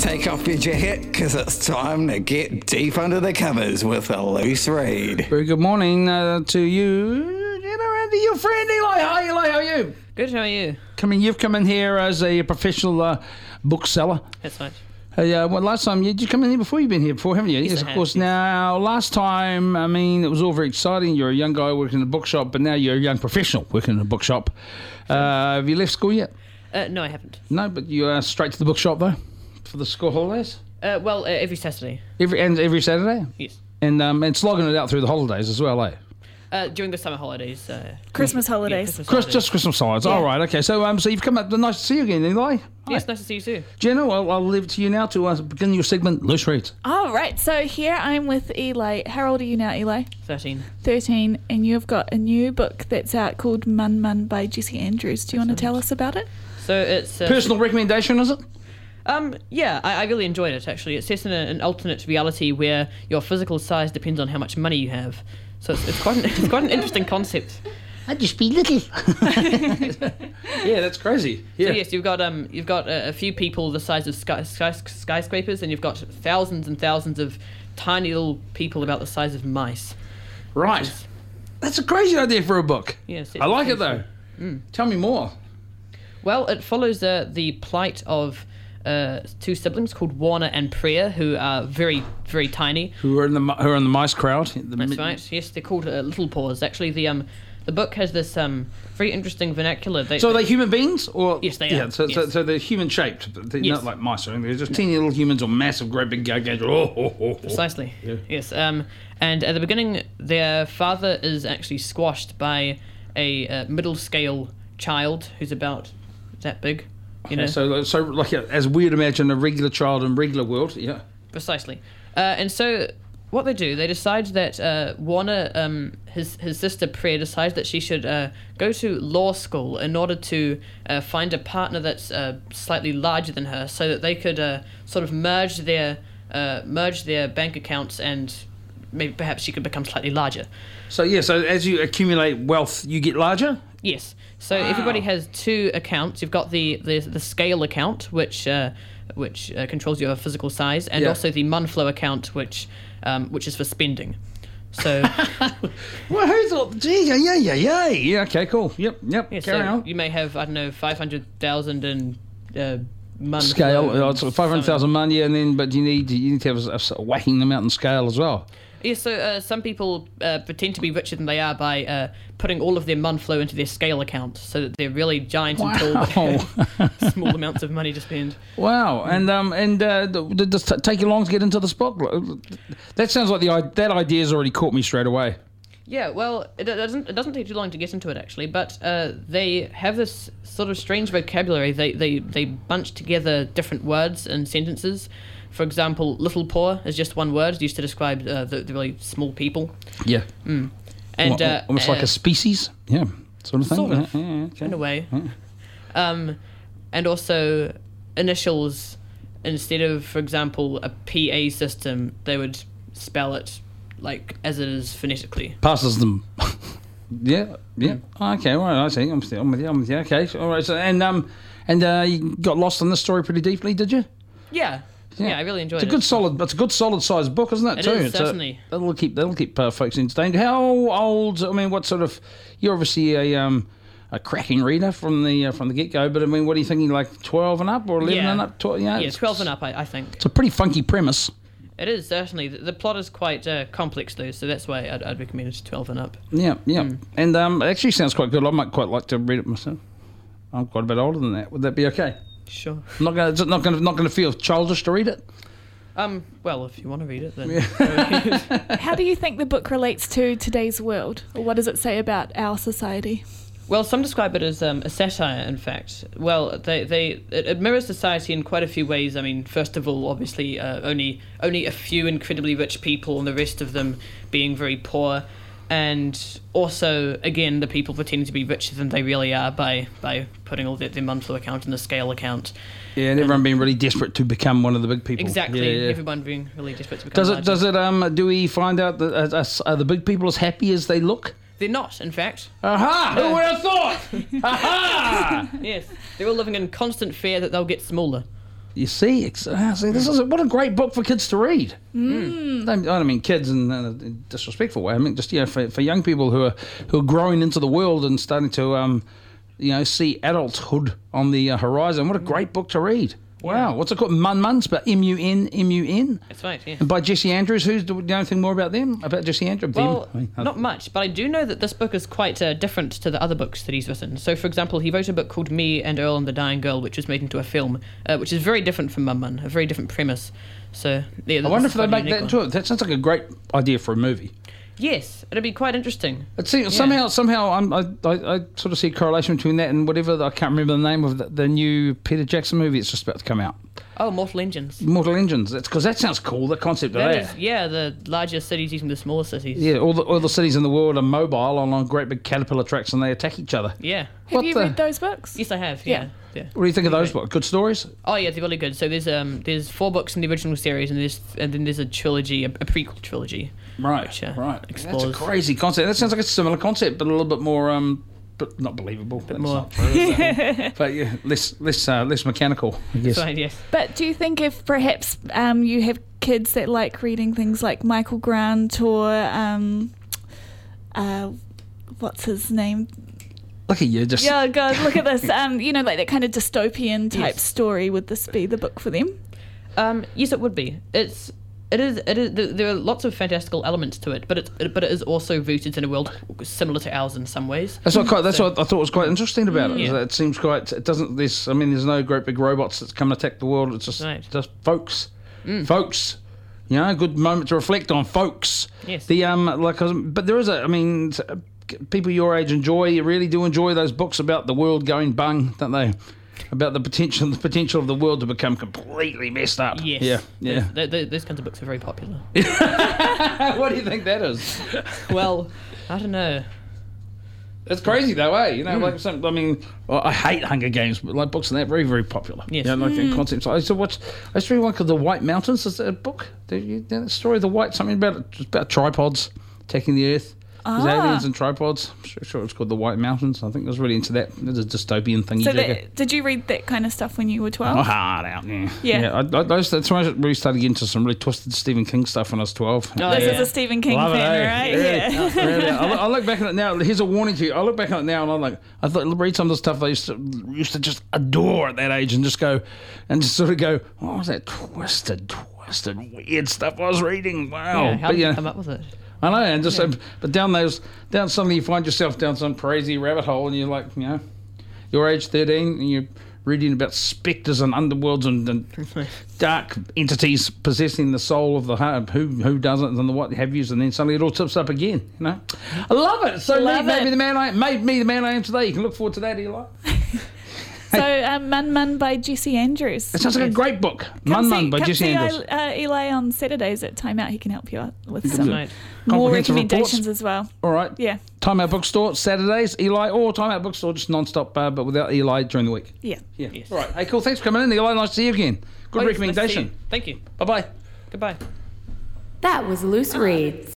take off your jacket because it's time to get deep under the covers with a loose read. Very good morning to you, and to your friend Eli. Hi, Eli, how are you? Good, how are you? You've come in here as a professional bookseller. That's right. Last time, did you come in here before? You've been here before, haven't you? Yes, of I course. have, yes. Now, last time, I mean, it was all very exciting. You're a young guy working in a bookshop, but now you're a young professional working in a bookshop. Have you left school yet? No, I haven't. No, but you are straight to the bookshop, though, for the school holidays? Every Saturday. Every Saturday? Yes. And slogging it out through the holidays as well, eh? During the summer holidays. Christmas holidays. Just Christmas holidays. Yeah. All right, okay. So you've come up. Nice to see you again, Eli. Yes, Hi. nice to see you too. Jenna, I'll leave it to you now to begin your segment, Loose Reads. All right, so here I'm with Eli. How old are you now, Eli? 13. 13, and you've got a new book that's out called Mun Mun by Jesse Andrews. Do you want to tell us about it? So it's... Personal recommendation, is it? Yeah, I really enjoyed it, actually. It's set in an alternate reality where your physical size depends on how much money you have. So it's quite an interesting concept. I'd just be little. Yeah, that's crazy. Yeah. So yes, you've got a few people the size of skyscrapers, and you've got thousands and thousands of tiny little people about the size of mice. Right. That's a crazy idea for a book. Yes, I like it though. Tell me more. Well, it follows the plight of two siblings called Warner and Priya, who are very, very tiny. Who are in the mice crowd? That's right. Yes, they're called Little Paws. Actually, the book has this very interesting vernacular. So are they human beings? Or yes, they are. Yeah, so they're human shaped. They're not like mice or anything. They're just teeny little humans or massive, great big gargantuan. Precisely. Yeah. Yes. And at the beginning, their father is actually squashed by a middle scale child who's about that big. You know. So like as we'd imagine a regular child in regular world. Yeah. Precisely. And so what they do, they decide that Warner, his sister Priya, decides that she should go to law school in order to find a partner that's slightly larger than her, so that they could sort of merge their bank accounts, and maybe perhaps she could become slightly larger. So as you accumulate wealth, you get larger. Yes. So everybody has two accounts. You've got the scale account, which controls your physical size, and also the Munflow account, which is for spending. So, well, who thought? Gee, yeah. Okay, cool. Yep. yeah, Carry so on. you may have 500,000 in Munflow. Scale. It's 500,000 mun, yeah, and then but you need to have a whacking them out in scale as well. Yeah, so some people pretend to be richer than they are by putting all of their Munflow into their scale account, so that they're really giant and tall, but have small amounts of money to spend. Wow, and does it take you long to get into this book? That sounds like that idea's already caught me straight away. Yeah, well, it doesn't take too long to get into it actually, but they have this sort of strange vocabulary. They bunch together different words and sentences. For example, little paw is just one word used to describe the really small people. Yeah. And almost like a species. Yeah. Sort of thing. Sort of, yeah, okay. in a way. And also initials, instead of, for example, a PA system, they would spell it like as it is phonetically. Passes them. Yeah. Okay, all right, I see. I'm with you. Okay, all right. So you got lost in this story pretty deeply, did you? Yeah, I really enjoyed it. It's a good solid sized book, isn't it? It too. is, certainly. That'll keep folks entertained. How old? I mean, what sort of? You're obviously a cracking reader from the get go, but I mean, what are you thinking? Like 12 and up or 11 and up? 12, yeah, 12 and up. I think it's a pretty funky premise. It is, certainly. The plot is quite complex, though, so that's why I'd recommend it to 12 and up. Yeah. And it actually sounds quite good. I might quite like to read it myself. I'm quite a bit older than that. Would that be okay? Sure. Not going to feel childish to read it? Well, if you want to read it, then... How do you think the book relates to today's world? Or what does it say about our society? Well, some describe it as a satire, in fact. Well, it mirrors society in quite a few ways. I mean, first of all, obviously, only a few incredibly rich people and the rest of them being very poor. And also, again, the people pretending to be richer than they really are by putting all their Munflow account in the scale account. Yeah, and everyone being really desperate to become one of the big people. Exactly, yeah. Everyone being really desperate to become larger. Do we find out that are the big people as happy as they look? They're not, in fact. Aha! Who would have thought? Aha! Yes, they're all living in constant fear that they'll get smaller. You see, this is what a great book for kids to read. I don't mean kids in a disrespectful way. I mean just for young people who are growing into the world and starting to see adulthood on the horizon. What a great book to read. Wow, what's it called? Mun Mun, but M-U-N. That's right, yeah. And by Jesse Andrews. Do you know anything more about them? About Jesse Andrews? Well, not much, but I do know that this book is quite different to the other books that he's written. So, for example, he wrote a book called Me and Earl and the Dying Girl, which was made into a film, which is very different from Mun Mun, a very different premise. So, yeah, I wonder if they make that into it. That sounds like a great idea for a movie. Yes, it'd be quite interesting. It seems, somehow I sort of see a correlation between that and whatever, I can't remember the name of the new Peter Jackson movie it's just about to come out. Oh, Mortal Engines. Mortal Engines. That's because that sounds cool, the concept of that. The larger cities using the smaller cities. Yeah, all the cities in the world are mobile on great big caterpillar tracks and they attack each other. Yeah. Have you read those books? Yes, I have, yeah. What do you think of those books? Good stories? Oh yeah, they're really good. So there's 4 books in the original series, and then there's a trilogy, a prequel trilogy. Right, which, right. Explores. That's a crazy concept. That sounds like a similar concept, but a little bit more, but not believable. But more. Not true, is it? But yeah, less mechanical, I guess. Right, yes. But do you think if perhaps you have kids that like reading things like Michael Grant or what's his name? Look at you, just... Yeah, God, look at this. Like that kind of dystopian type story. Would this be the book for them? Yes, it would be. It is. There are lots of fantastical elements to it, but it is also rooted in a world similar to ours in some ways. That's what I thought was quite interesting about it. Yeah. Is that it seems quite. It doesn't. There's no great big robots that come and attack the world. It's just folks, folks. Good moment to reflect on, folks. Yes. But there is people your age really do enjoy those books about the world going bung, don't they? About the potential of the world to become completely messed up. Yes. Yeah. Those kinds of books are very popular. What do you think that is? Well, I don't know. It's crazy though, eh? I hate Hunger Games, but like books and that, very, very popular. Yes. Concepts. I used to read one called The White Mountains. Is that a book? The story of the White, something about tripods attacking the Earth. There's aliens and tripods. I'm sure it's called The White Mountains. I think I was really into that. There's a dystopian thingy. So did you read that kind of stuff when you were 12? Oh, hard out, yeah. Yeah. That's when I really started getting into some really twisted Stephen King stuff when I was 12. This is a Stephen King Love fan, it, right? Yeah. Yeah. I look back at it now. Here's a warning to you. I look back at it now and I thought, read some of the stuff I used to just adore at that age and just sort of go, what was that twisted, weird stuff I was reading? Wow. Yeah, how did you come up with it? I know, and just but down suddenly you find yourself down some crazy rabbit hole, and you're like, you're age 13, and you're reading about spectres and underworlds and dark entities possessing the soul of the heart, who doesn't, and the what have yous, and then suddenly it all tips up again. I love it. So made me the man I am today. You can look forward to that, Eli. So, Mun Mun by Jesse Andrews. It sounds like a great book. Mun Mun by Jesse Andrews. Eli on Saturdays at Time Out. He can help you out with some more Comprehensive recommendations reports. as well. All right. Yeah. Time Out Bookstore, Saturdays, Eli, or Time Out Bookstore, just non-stop, but without Eli during the week. Yeah. Yes. All right. Hey, cool. Thanks for coming in, Eli. Nice to see you again. Good recommendation. Thank you. Bye-bye. Goodbye. That was Loose Reads.